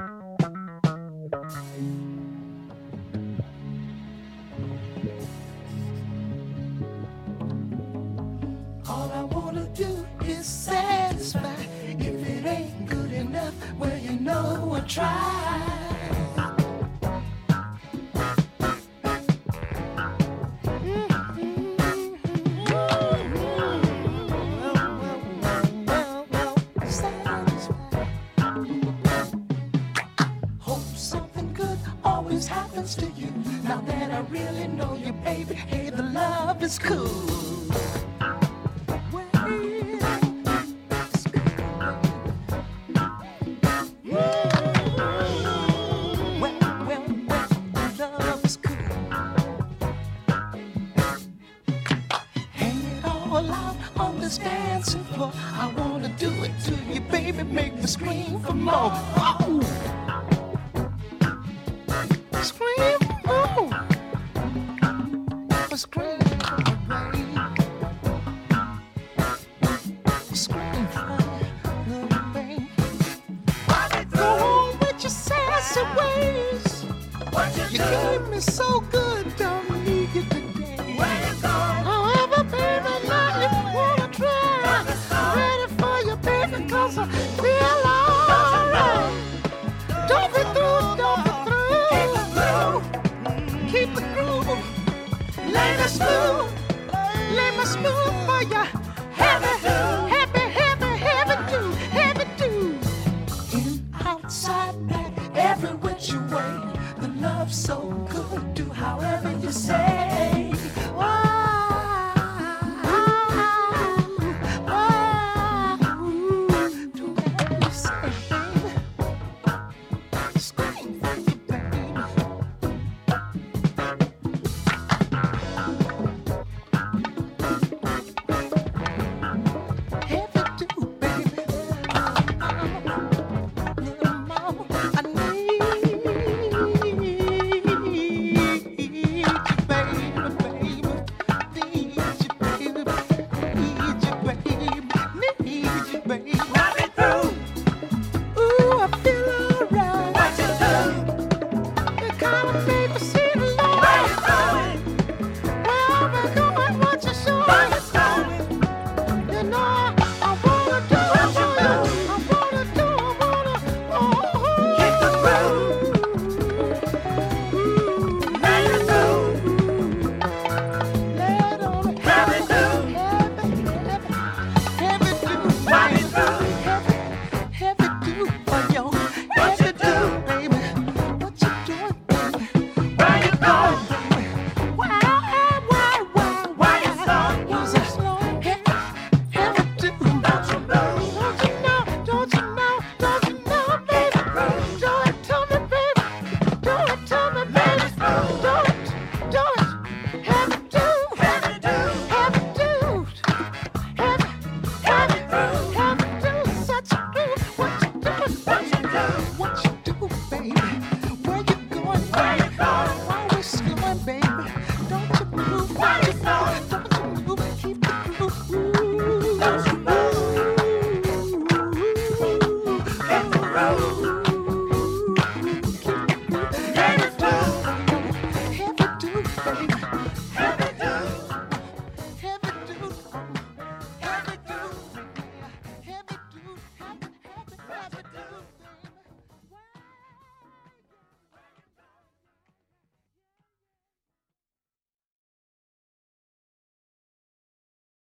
All I wanna do is satisfy. If it ain't good enough, well, you know I tried. Happens to you now that I really know you, baby. Hey, the love is cool. Well, it's the love is cool. Hang it all out on this dancing floor. I wanna do it to you, baby. Make me scream for more. Oh! Scream, oh, scream for the rain. Scream for the rain. Go on with your sassy ways. You gave me so good, don't need you today. However, baby, now if you wanna try, I'm ready for you, baby, 'cause I feel alright. Don't be through, don't be through. Keep the groove, lay me smooth for ya. Heavy, heavy, heavy, heavy do, heavy do. In, outside, back, every which way. The love's so good, do however you say. Oh,